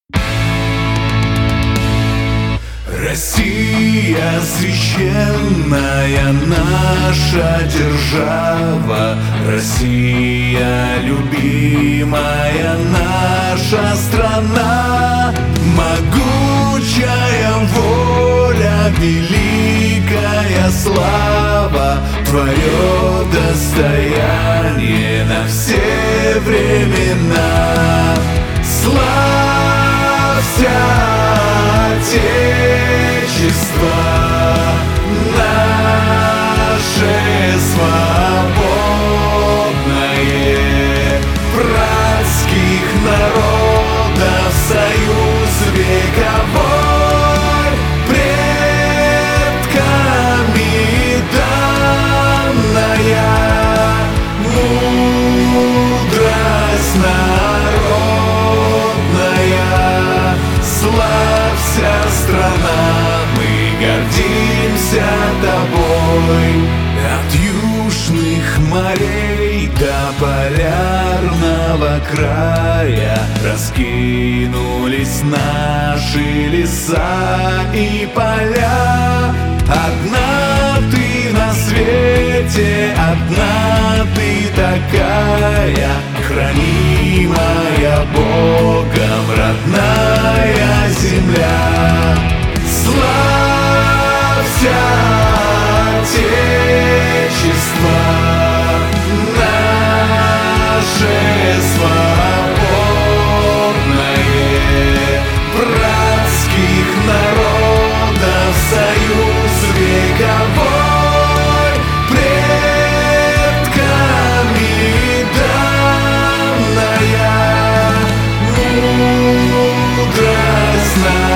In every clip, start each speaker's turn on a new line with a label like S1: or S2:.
S1: Россия священная наша держава, Россия любимая наша страна, могучая воля, великая слава, твое достояние на все времена. Славься, Отечество наше свободное, братских народов союз вековой, предками данная мудрость народная. Славься, страна, мы гордимся тобой. От южных морей до полярного края раскинулись наши леса и поля. Одна ты на свете, одна ты такая, хранимая Богом родная земля. Славься, Отечество наше свободное, братских народов союз вековой, предками данная мудрость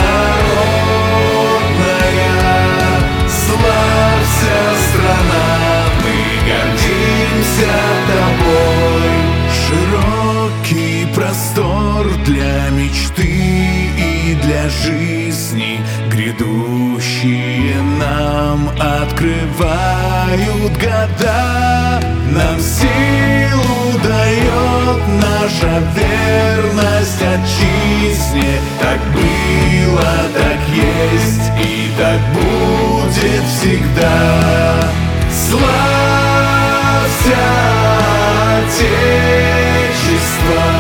S1: народная. Славься, страна, мы гордимся тобой. Широкий простор для мечты и для жизни, грядущие нам открывают года. Нам силу дает наша верность отчизне. Так было, так есть и так будет всегда. Славься, Отечество